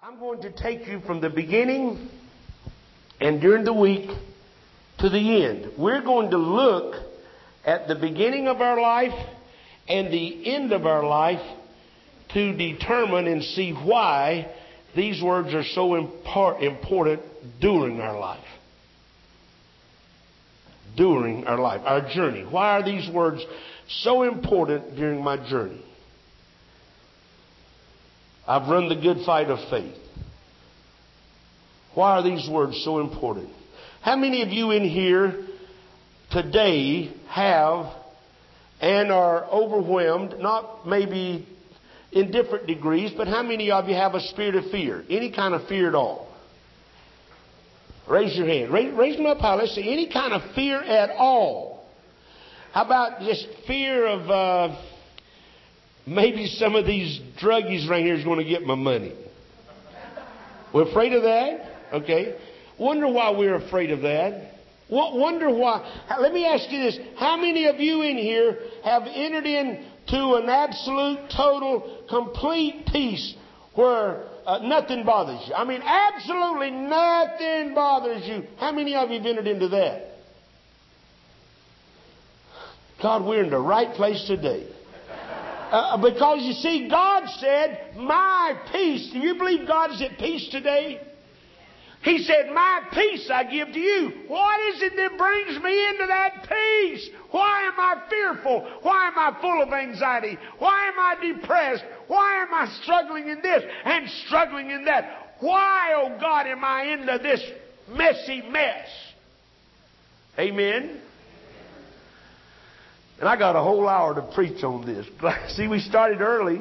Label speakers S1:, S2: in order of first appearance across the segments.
S1: I'm going to take you from the beginning and during the week to the end. We're going to look at the beginning of our life and the end of our life to determine and see why these words are so important during our life. During our life, our journey. Why are these words so important during my journey? I've run the good fight of faith. Why are these words so important? How many of you in here today have and are overwhelmed, not maybe in different degrees, but how many of you have a spirit of fear? Any kind of fear at all? Raise your hand. Raise them up high. Let's see. Any kind of fear at all. How about just fear of maybe some of these druggies right here is going to get my money? We're afraid of that? Okay. Wonder why we're afraid of that. Wonder why. Let me ask you this. How many of you in here have entered into an absolute, total, complete peace where nothing bothers you? I mean, absolutely nothing bothers you. How many of you have entered into that? God, we're in the right place today. Because you see, God said, my peace. Do you believe God is at peace today? He said, my peace I give to you. What is it that brings me into that peace? Why am I fearful? Why am I full of anxiety? Why am I depressed? Why am I struggling in this and struggling in that? Why, oh God, am I into this messy mess? Amen. And I got a whole hour to preach on this. See, we started early.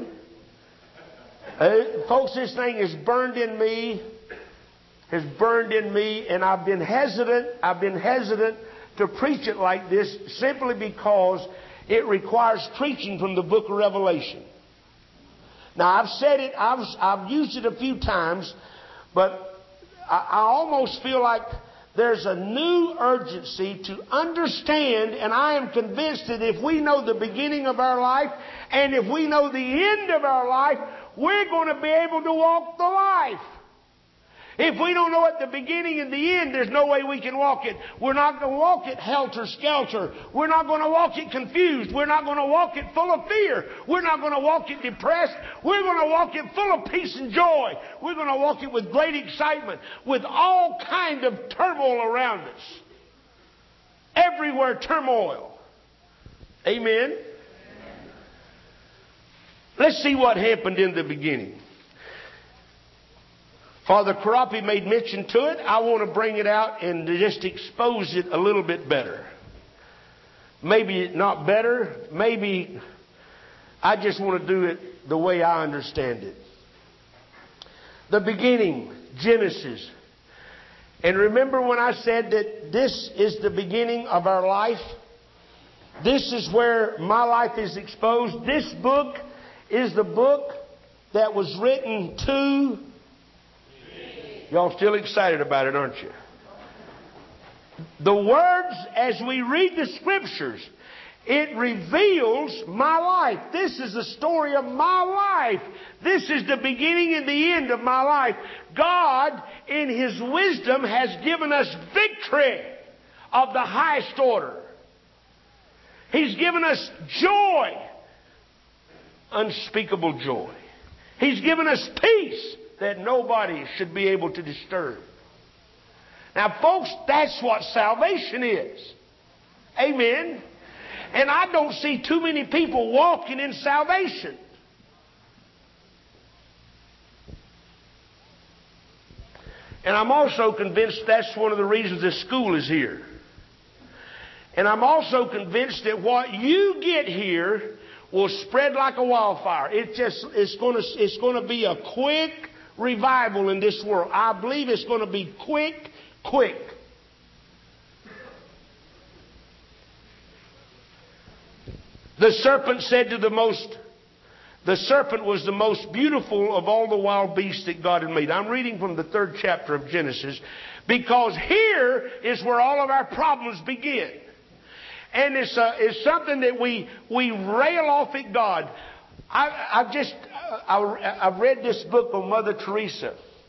S1: Folks, this thing is burned in me. Has burned in me, and I've been hesitant to preach it like this simply because it requires preaching from the book of Revelation. Now, I've said it, I've used it a few times, but I almost feel like there's a new urgency to understand, and I am convinced that if we know the beginning of our life and if we know the end of our life, we're going to be able to walk the life. If we don't know at the beginning and the end, there's no way we can walk it. We're not going to walk it helter-skelter. We're not going to walk it confused. We're not going to walk it full of fear. We're not going to walk it depressed. We're going to walk it full of peace and joy. We're going to walk it with great excitement, with all kind of turmoil around us. Everywhere turmoil. Amen? Let's see what happened in the beginning. Father Karapi made mention to it. I want to bring it out and just expose it a little bit better. Maybe not better. Maybe I just want to do it the way I understand it. The beginning, Genesis. And remember when I said that this is the beginning of our life? This is where my life is exposed. This book is the book that was written to... Y'all still excited about it, aren't you? The words, as we read the scriptures, it reveals my life. This is the story of my life. This is the beginning and the end of my life. God, in His wisdom, has given us victory of the highest order. He's given us joy, unspeakable joy. He's given us peace that nobody should be able to disturb. Now, folks, that's what salvation is. Amen. And I don't see too many people walking in salvation. And I'm also convinced that's one of the reasons this school is here. And I'm also convinced that what you get here will spread like a wildfire. It's going to be a quick revival in this world. I believe it's going to be quick. The serpent was the most beautiful of all the wild beasts that God had made. I'm reading from the 3rd chapter of Genesis because here is where all of our problems begin. And it's something that we rail off at God. I've read this book on Mother Teresa.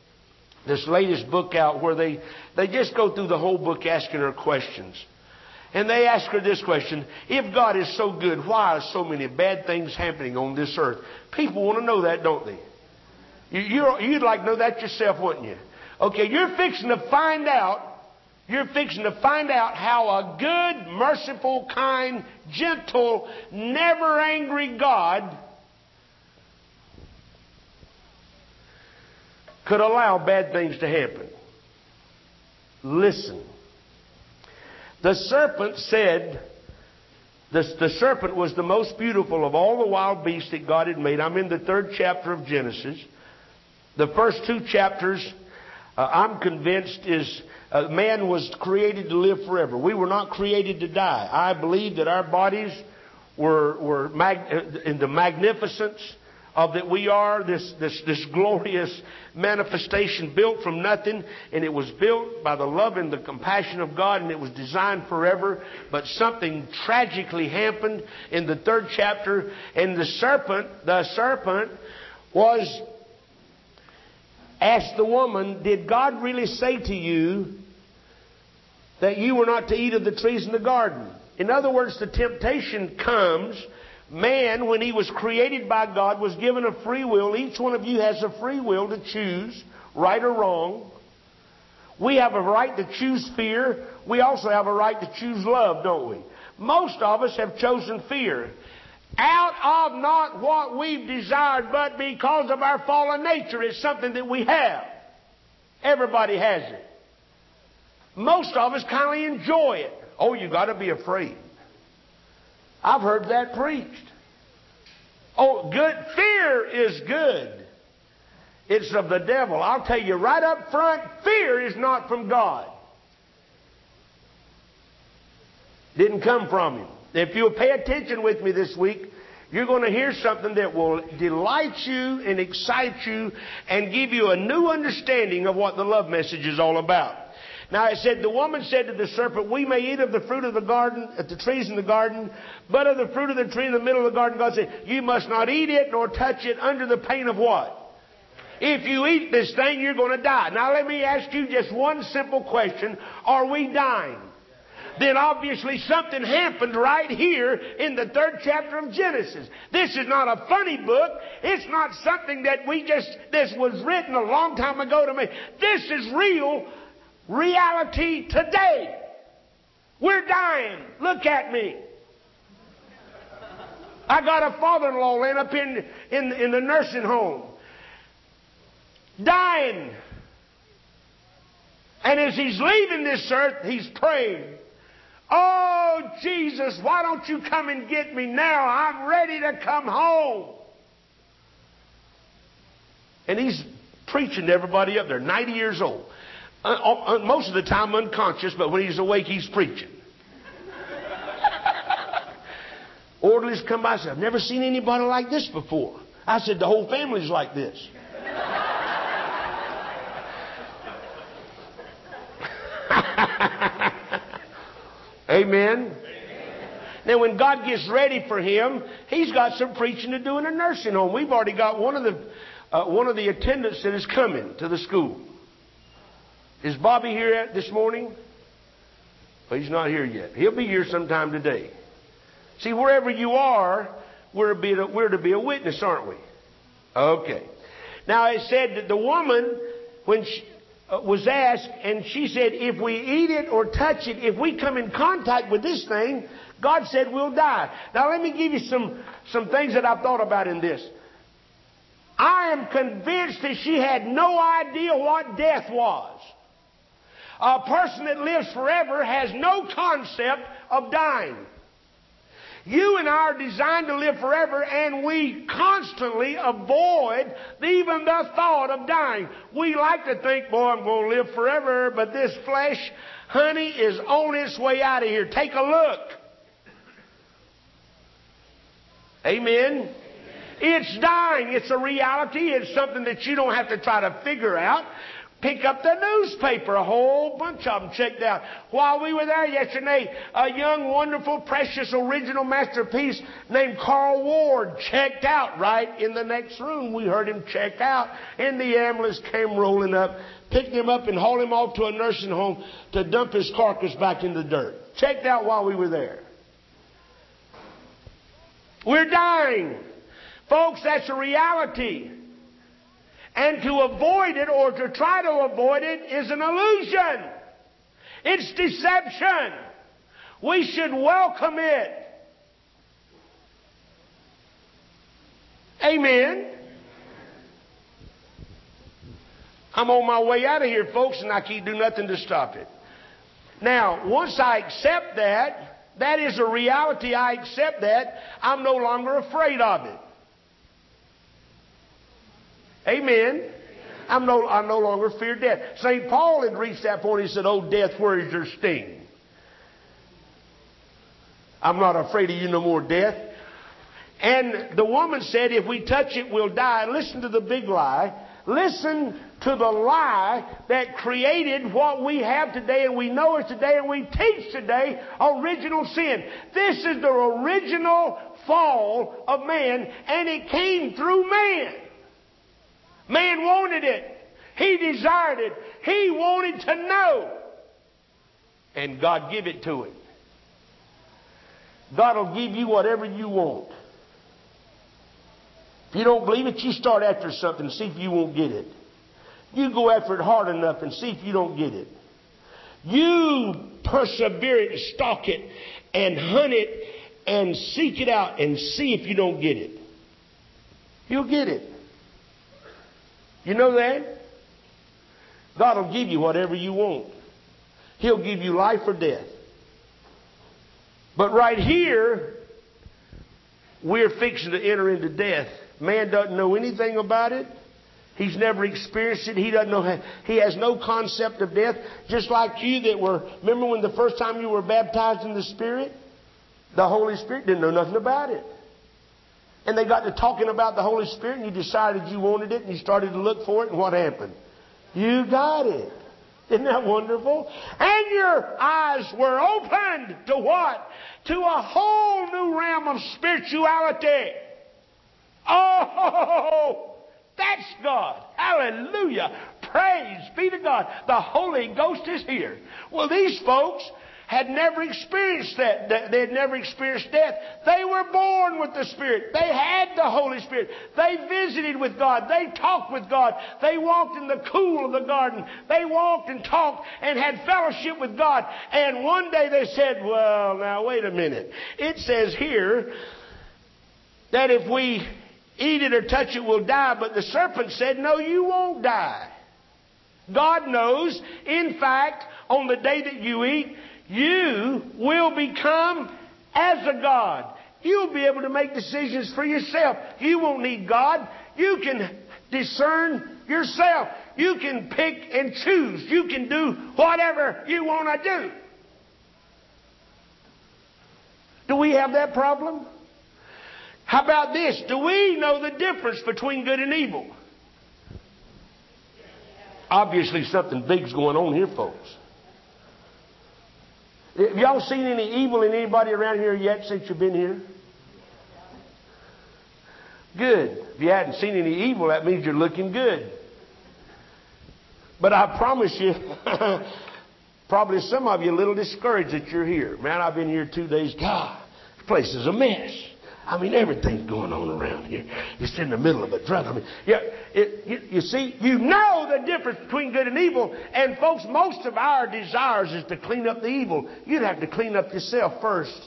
S1: this latest book out where they just go through the whole book asking her questions. And they ask her this question: if God is so good, why are so many bad things happening on this earth? People want to know that, don't they? You'd like to know that yourself, wouldn't you? Okay, you're fixing to find out how a good, merciful, kind, gentle, never angry God could allow bad things to happen. Listen. The serpent said, the serpent was the most beautiful of all the wild beasts that God had made. I'm in the 3rd chapter of Genesis. The first 2 chapters, I'm convinced, is man was created to live forever. We were not created to die. I believe that our bodies were in the magnificence of that we are this glorious manifestation built from nothing, and it was built by the love and the compassion of God, and it was designed forever. But something tragically happened in the 3rd chapter, and the serpent was asked the woman, did God really say to you that you were not to eat of the trees in the garden? In other words, the temptation comes. Man, when he was created by God, was given a free will. Each one of you has a free will to choose right or wrong. We have a right to choose fear. We also have a right to choose love, don't we? Most of us have chosen fear. Out of not what we've desired, but because of our fallen nature. It's something that we have. Everybody has it. Most of us kind of enjoy it. Oh, you got to be afraid. I've heard that preached. Oh, good. Fear is good. It's of the devil. I'll tell you right up front, fear is not from God. Didn't come from Him. If you'll pay attention with me this week, you're going to hear something that will delight you and excite you and give you a new understanding of what the love message is all about. Now it said, the woman said to the serpent, we may eat of the fruit of the garden, at the trees in the garden, but of the fruit of the tree in the middle of the garden, God said, you must not eat it nor touch it under the pain of what? If you eat this thing, you're going to die. Now let me ask you just one simple question. Are we dying? Then obviously something happened right here in the 3rd chapter of Genesis. This is not a funny book. It's not something that this was written a long time ago to me. This is real reality today. We're dying. Look at me. I got a father-in-law laying up in the nursing home. Dying. And as he's leaving this earth, he's praying. Oh, Jesus, why don't you come and get me now? I'm ready to come home. And he's preaching to everybody up there, 90 years old. Most of the time unconscious, but when he's awake, he's preaching. Orderlies come by and say, I've never seen anybody like this before. I said, the whole family's like this. Amen. Now, when God gets ready for him, he's got some preaching to do in a nursing home. We've already got one of the attendants that is coming to the school. Is Bobby here this morning? Well, he's not here yet. He'll be here sometime today. See, wherever you are, we're to be a witness, aren't we? Okay. Now, it said that the woman, when she was asked, and she said, if we eat it or touch it, if we come in contact with this thing, God said we'll die. Now, let me give you some things that I've thought about in this. I am convinced that she had no idea what death was. A person that lives forever has no concept of dying. You and I are designed to live forever, and we constantly avoid even the thought of dying. We like to think, boy, I'm going to live forever, but this flesh, honey, is on its way out of here. Take a look. Amen. It's dying. It's a reality. It's something that you don't have to try to figure out. Pick up the newspaper. A whole bunch of them checked out. While we were there yesterday, a young, wonderful, precious, original masterpiece named Carl Ward checked out right in the next room. We heard him check out. And the ambulance came rolling up, picked him up and hauled him off to a nursing home to dump his carcass back in the dirt. Checked out while we were there. We're dying. Folks, that's a reality. And to avoid it or to try to avoid it is an illusion. It's deception. We should welcome it. Amen. I'm on my way out of here, folks, and I can't do nothing to stop it. Now, once I accept that, that is a reality, I accept that, I'm no longer afraid of it. Amen. I no longer fear death. St. Paul had reached that point. He said, "Oh, death, where is your sting? I'm not afraid of you no more, death." And the woman said, if we touch it, we'll die. Listen to the big lie. Listen to the lie that created what we have today and we know it today and we teach today, original sin. This is the original fall of man, and it came through man. Man wanted it. He desired it. He wanted to know. And God give it to him. God will give you whatever you want. If you don't believe it, you start after something and see if you won't get it. You go after it hard enough and see if you don't get it. You persevere it and stalk it and hunt it and seek it out and see if you don't get it. You'll get it. You know that? God will give you whatever you want. He'll give you life or death. But right here, we're fixing to enter into death. Man doesn't know anything about it. He's never experienced it. He doesn't know. He has no concept of death. Just like you that were, remember when the first time you were baptized in the Spirit? The Holy Spirit didn't know nothing about it. And they got to talking about the Holy Spirit and you decided you wanted it and you started to look for it, and what happened? You got it. Isn't that wonderful? And your eyes were opened to what? To a whole new realm of spirituality. Oh, that's God. Hallelujah. Praise be to God. The Holy Ghost is here. Well, these folks had never experienced that. They had never experienced death. They were born with the Spirit. They had the Holy Spirit. They visited with God. They talked with God. They walked in the cool of the garden. They walked and talked and had fellowship with God. And one day they said, well, now wait a minute. It says here that if we eat it or touch it, we'll die. But the serpent said, no, you won't die. God knows, in fact, on the day that you eat, you will become as a God. You'll be able to make decisions for yourself. You won't need God. You can discern yourself. You can pick and choose. You can do whatever you want to do. Do we have that problem? How about this? Do we know the difference between good and evil? Obviously something big's going on here, folks. Have y'all seen any evil in anybody around here yet since you've been here? Good. If you hadn't seen any evil, that means you're looking good. But I promise you, probably some of you a little discouraged that you're here. Man, I've been here 2 days. God, this place is a mess. I mean, everything's going on around here. It's in the middle of a drug. I mean, you see, you know the difference between good and evil. And folks, most of our desires is to clean up the evil. You'd have to clean up yourself first.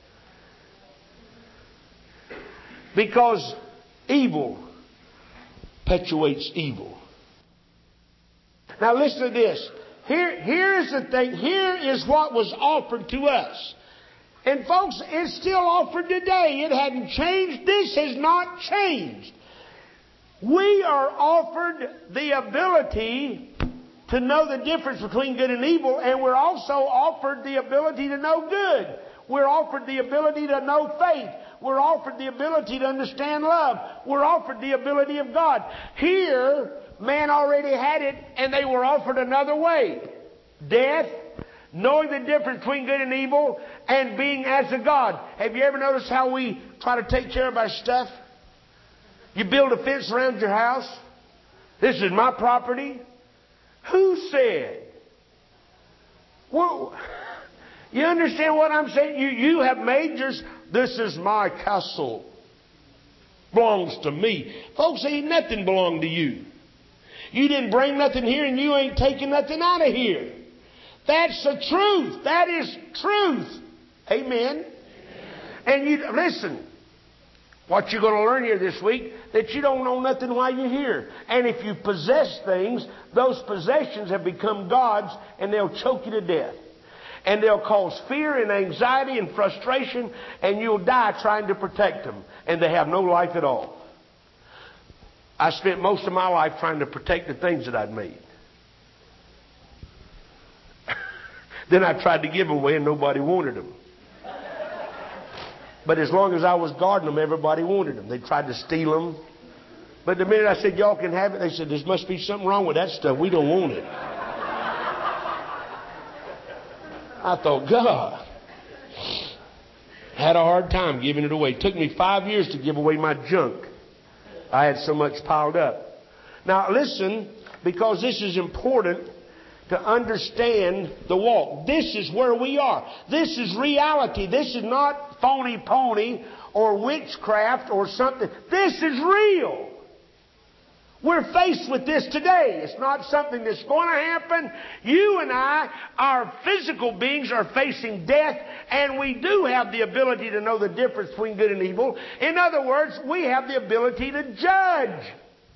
S1: Because evil perpetuates evil. Now listen to this. Here is the thing. Here is what was offered to us. And folks, it's still offered today. It hadn't changed. This has not changed. We are offered the ability to know the difference between good and evil, and we're also offered the ability to know good. We're offered the ability to know faith. We're offered the ability to understand love. We're offered the ability of God. Here, man already had it and they were offered another way. Death, knowing the difference between good and evil, and being as a God. Have you ever noticed how we try to take care of our stuff? You build a fence around your house. This is my property. Who said? Well, you understand what I'm saying? You have made yours. This is my castle. Belongs to me. Folks, ain't nothing belong to you. You didn't bring nothing here and you ain't taking nothing out of here. That's the truth. That is truth. Amen. And you listen, what you're going to learn here this week, that you don't know nothing while you're here. And if you possess things, those possessions have become God's and they'll choke you to death. And they'll cause fear and anxiety and frustration, and you'll die trying to protect them. And they have no life at all. I spent most of my life trying to protect the things that I'd made. Then I tried to give away and nobody wanted them. But as long as I was guarding them, everybody wanted them. They tried to steal them. But the minute I said, y'all can have it, they said, there must be something wrong with that stuff. We don't want it. I thought, God, had a hard time giving it away. It took me 5 years to give away my junk. I had so much piled up. Now listen, because this is important to understand the walk. This is where we are. This is reality. This is not phony pony or witchcraft or something. This is real. We're faced with this today. It's not something that's going to happen. You and I, our physical beings, are facing death, and we do have the ability to know the difference between good and evil. In other words, we have the ability to judge.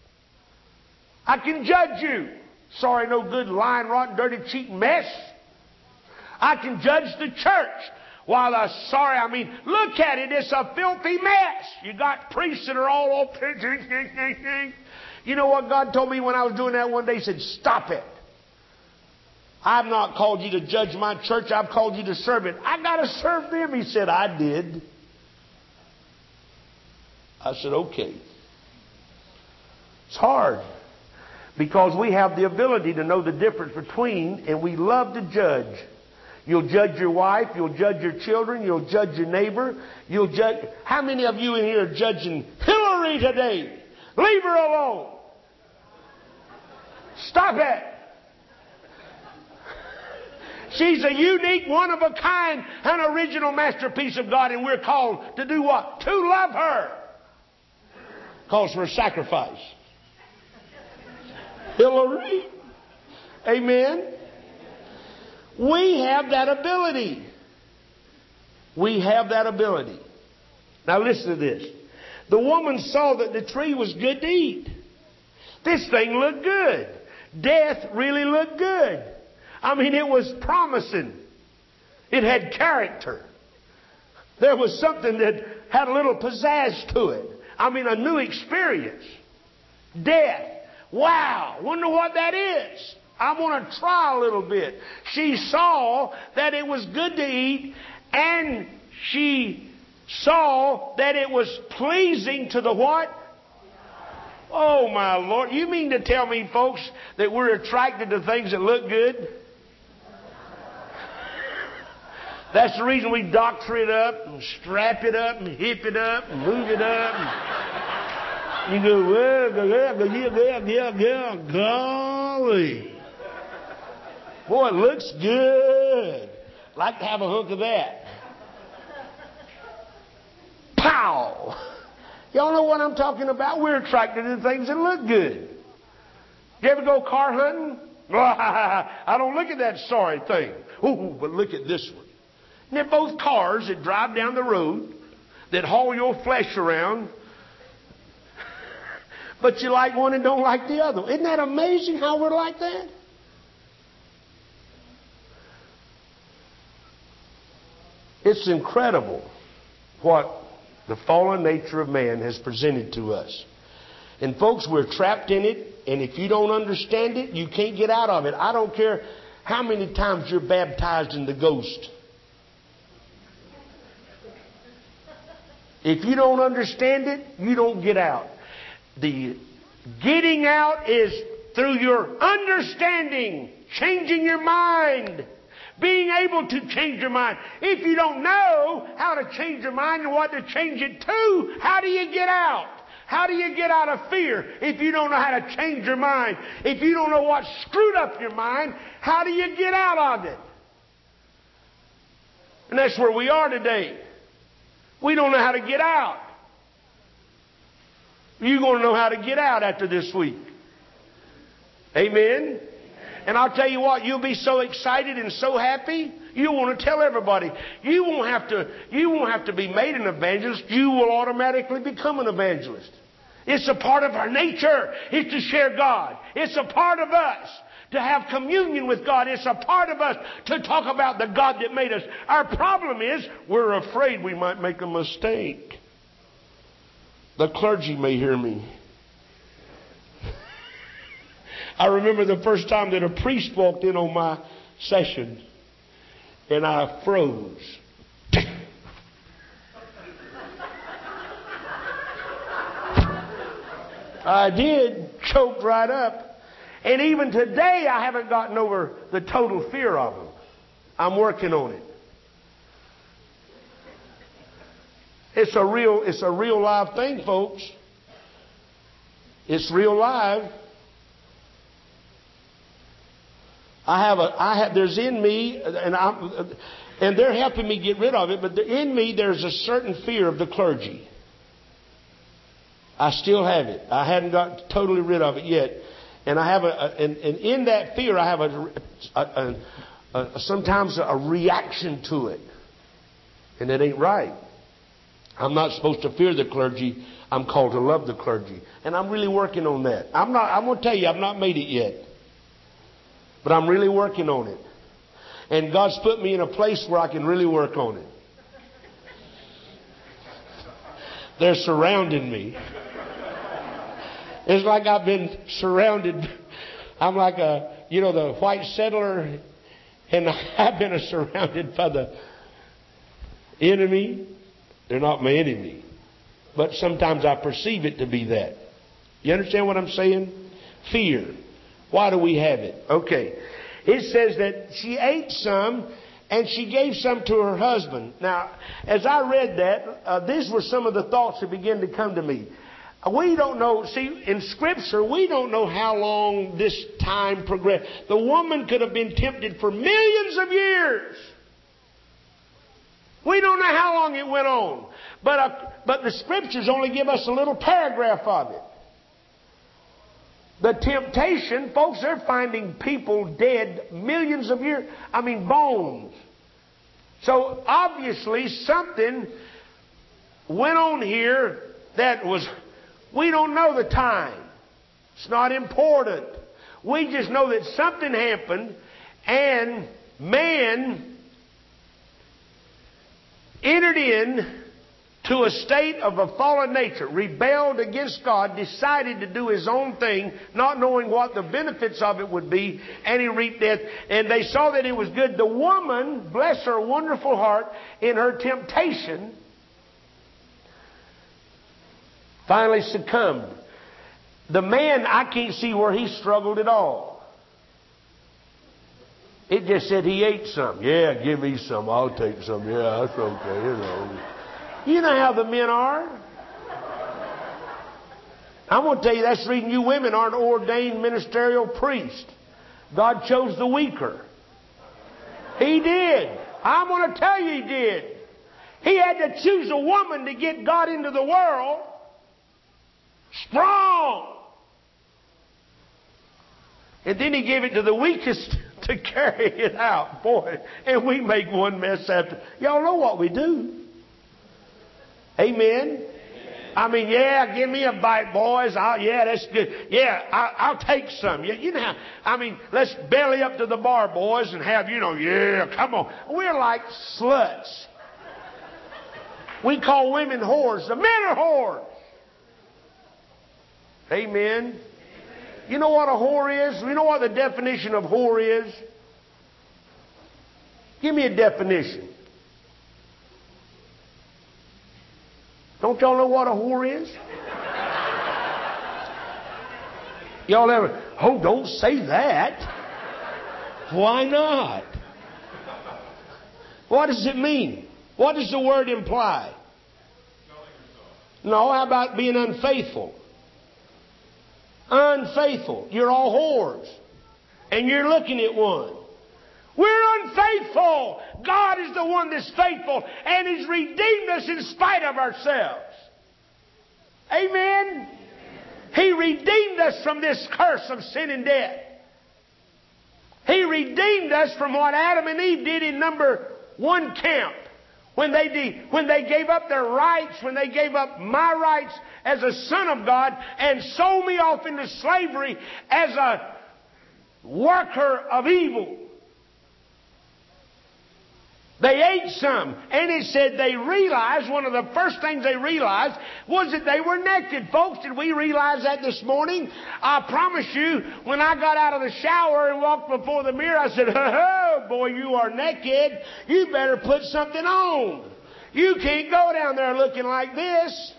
S1: I can judge you. Sorry, no good, lying, rotten, dirty, cheating mess. I can judge the church. While look at it, it's a filthy mess. You got priests that are all up. You know what God told me when I was doing that one day? He said, stop it. I've not called you to judge my church. I've called you to serve it. I got to serve them. He said, I did. I said, okay. It's hard because we have the ability to know the difference between, and we love to judge. You'll judge your wife. You'll judge your children. You'll judge your neighbor. You'll judge. How many of you in here are judging Hillary today? Leave her alone. Stop it. She's a unique, one-of-a-kind, an original masterpiece of God, and we're called to do what? To love her. Calls for a sacrifice. Hillary. Amen. We have that ability. We have that ability. Now listen to this. The woman saw that the tree was good to eat. This thing looked good. Death really looked good. I mean, it was promising. It had character. There was something that had a little pizzazz to it. I mean, a new experience. Death. Wow. Wonder what that is. I want to try a little bit. She saw that it was good to eat, and she saw that it was pleasing to the what? Oh, my Lord. You mean to tell me, folks, that we're attracted to things that look good? That's the reason we doctor it up and strap it up and hip it up and move it up. And you go, well, golly. Boy, it looks good. Like to have a hunk of that. Pow! Y'all know what I'm talking about? We're attracted to things that look good. You ever go car hunting? I don't look at that sorry thing. Ooh, but look at this one. And they're both cars that drive down the road, that haul your flesh around. But you like one and don't like the other. Isn't that amazing how we're like that? It's incredible what the fallen nature of man has presented to us. And folks, we're trapped in it. And if you don't understand it, you can't get out of it. I don't care how many times you're baptized in the Ghost. If you don't understand it, you don't get out. The getting out is through your understanding, changing your mind, being able to change your mind. If you don't know how to change your mind and what to change it to, how do you get out? How do you get out of fear if you don't know how to change your mind? If you don't know what screwed up your mind, how do you get out of it? And that's where we are today. We don't know how to get out. You're going to know how to get out after this week. Amen? And I'll tell you what, you'll be so excited and so happy, you want to tell everybody. You won't have to be made an evangelist. You will automatically become an evangelist. It's a part of our nature. It's to share God. It's a part of us to have communion with God. It's a part of us to talk about the God that made us. Our problem is we're afraid we might make a mistake. The clergy may hear me. I remember the first time that a priest walked in on my session, and I froze. I did, choked right up. And even today, I haven't gotten over the total fear of them. I'm working on it. It's a real live thing, folks. It's real live. There's in me, and they're helping me get rid of it, but in me there's a certain fear of the clergy. I still have it. I hadn't got totally rid of it yet. And I have and in that fear, I have sometimes a reaction to it. And it ain't right. I'm not supposed to fear the clergy. I'm called to love the clergy. And I'm really working on that. I'm going to tell you, I've not made it yet. But I'm really working on it. And God's put me in a place where I can really work on it. They're surrounding me. It's like I've been surrounded. I'm like the white settler, and I've been surrounded by the enemy. They're not my enemy. But sometimes I perceive it to be that. You understand what I'm saying? Fear. Why do we have it? Okay. It says that she ate some and she gave some to her husband. Now, as I read that, these were some of the thoughts that began to come to me. We don't know, see, in Scripture, we don't know how long this time progressed. The woman could have been tempted for millions of years. We don't know how long it went on. But the Scriptures only give us a little paragraph of it. The temptation, folks, they're finding people dead millions of years. Bones. So obviously something went on here that was... We don't know the time. It's not important. We just know that something happened and man entered in to a state of a fallen nature, rebelled against God, decided to do his own thing, not knowing what the benefits of it would be, and he reaped death. And they saw that it was good. The woman, bless her wonderful heart, in her temptation, finally succumbed. The man, I can't see where he struggled at all. It just said he ate some. Yeah, give me some. I'll take some. Yeah, that's okay. You know how the men are. I'm going to tell you, that's the reason you women aren't ordained ministerial priests. God chose the weaker. He did. I'm going to tell you he did. He had to choose a woman to get God into the world. Strong. And then he gave it to the weakest to carry it out. Boy, and we make one mess after. Y'all know what we do. Amen. Yeah, give me a bite, boys. That's good. Yeah, I'll take some. You know how, let's belly up to the bar, boys, and have, come on. We're like sluts. We call women whores. The men are whores. Amen. You know what a whore is? You know what the definition of whore is? Give me a definition. Don't y'all know what a whore is? Y'all ever, oh, don't say that. Why not? What does it mean? What does the word imply? No, how about being unfaithful? Unfaithful. You're all whores. And you're looking at one. We're unfaithful. God is the one that's faithful and He's redeemed us in spite of ourselves. Amen? He redeemed us from this curse of sin and death. He redeemed us from what Adam and Eve did in number 1 camp. When they gave up their rights, when they gave up my rights as a son of God and sold me off into slavery as a worker of evil. They ate some, and it said they realized, one of the first things they realized was that they were naked. Folks, did we realize that this morning? I promise you, when I got out of the shower and walked before the mirror, I said, oh, boy, you are naked. You better put something on. You can't go down there looking like this.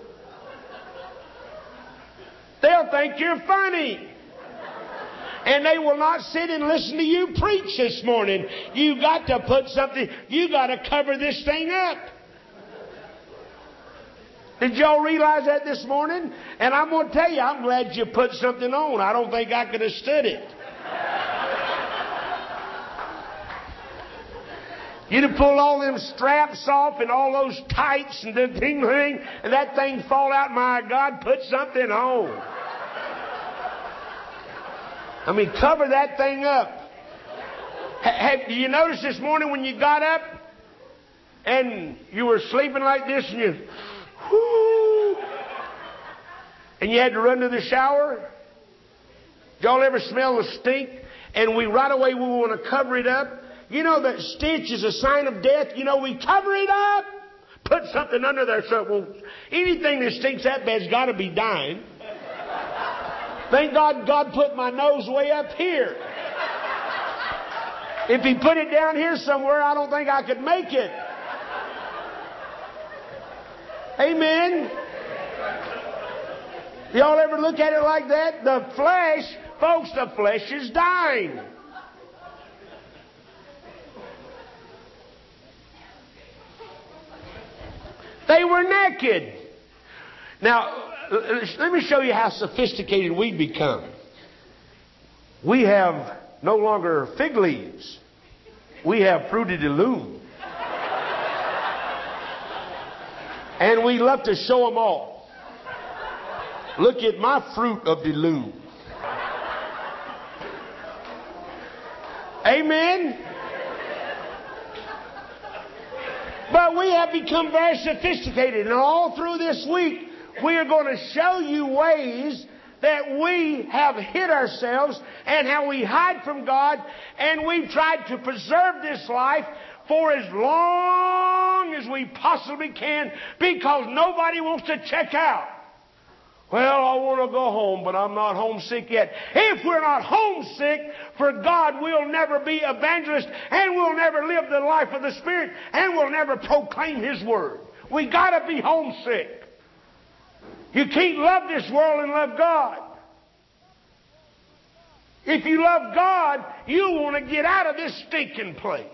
S1: They'll think you're funny. And they will not sit and listen to you preach this morning. You got to put something, you got to cover this thing up. Did y'all realize that this morning? And I'm going to tell you, I'm glad you put something on. I don't think I could have stood it. You'd have pulled all them straps off and all those tights and the thing, and that thing fall out. My God, put something on. I mean, cover that thing up. Have you noticed this morning when you got up and you were sleeping like this and and you had to run to the shower? Did y'all ever smell the stink? And right away we want to cover it up. You know that stench is a sign of death. You know, we cover it up. Put something under there so it won't. Anything that stinks that bad's got to be dying. Thank God God put my nose way up here. If He put it down here somewhere, I don't think I could make it. Amen. Y'all ever look at it like that? The flesh, folks, the flesh is dying. They were naked. Now, let me show you how sophisticated we've become. We have no longer fig leaves. We have Fruity de Loom. And we love to show them off. Look at my fruit of de Loom. Amen? But we have become very sophisticated. And all through this week, we are going to show you ways that we have hid ourselves and how we hide from God, and we've tried to preserve this life for as long as we possibly can because nobody wants to check out. Well, I want to go home, but I'm not homesick yet. If we're not homesick for God, we'll never be evangelists, and we'll never live the life of the Spirit, and we'll never proclaim His Word. We got to be homesick. You can't love this world and love God. If you love God, you want to get out of this stinking place.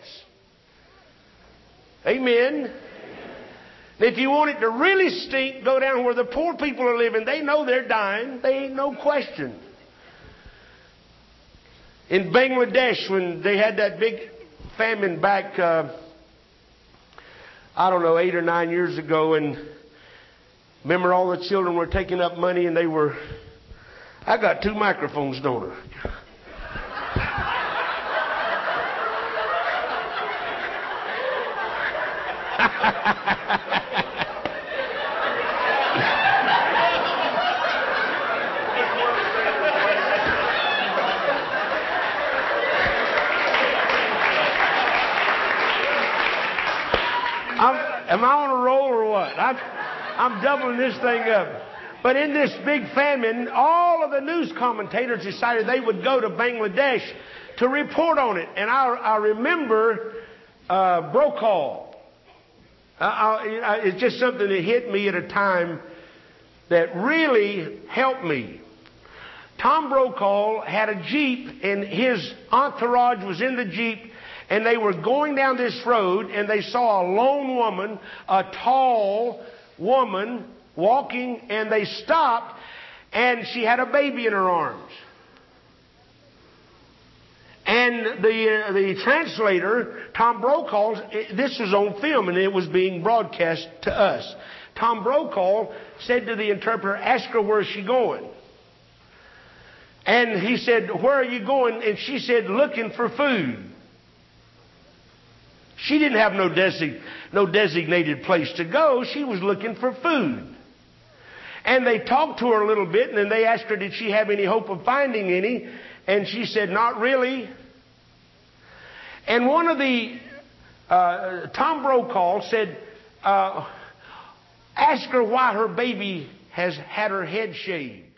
S1: Amen. If you want it to really stink, go down where the poor people are living. They know they're dying. They ain't no question. In Bangladesh, when they had that big famine back, 8 or 9 years ago, and remember all the children were taking up money and they were... I got 2 microphones, don't I? Am I on a roll or what? I'm doubling this thing up. But in this big famine, all of the news commentators decided they would go to Bangladesh to report on it. And I remember Brokaw. It's just something that hit me at a time that really helped me Tom Brokaw had a Jeep, and his entourage was in the Jeep, and they were going down this road, and they saw a lone woman, a tall woman, walking, and they stopped, and she had a baby in her arms. And the translator, Tom Brokaw, this was on film and it was being broadcast to us. Tom Brokaw said to the interpreter, ask her where she going. And he said, where are you going? And she said, looking for food. She didn't have no designated place to go. She was looking for food. And they talked to her a little bit, and then they asked her, did she have any hope of finding any? And she said, not really. And one of the, Tom Brokaw said, ask her why her baby has had her head shaved.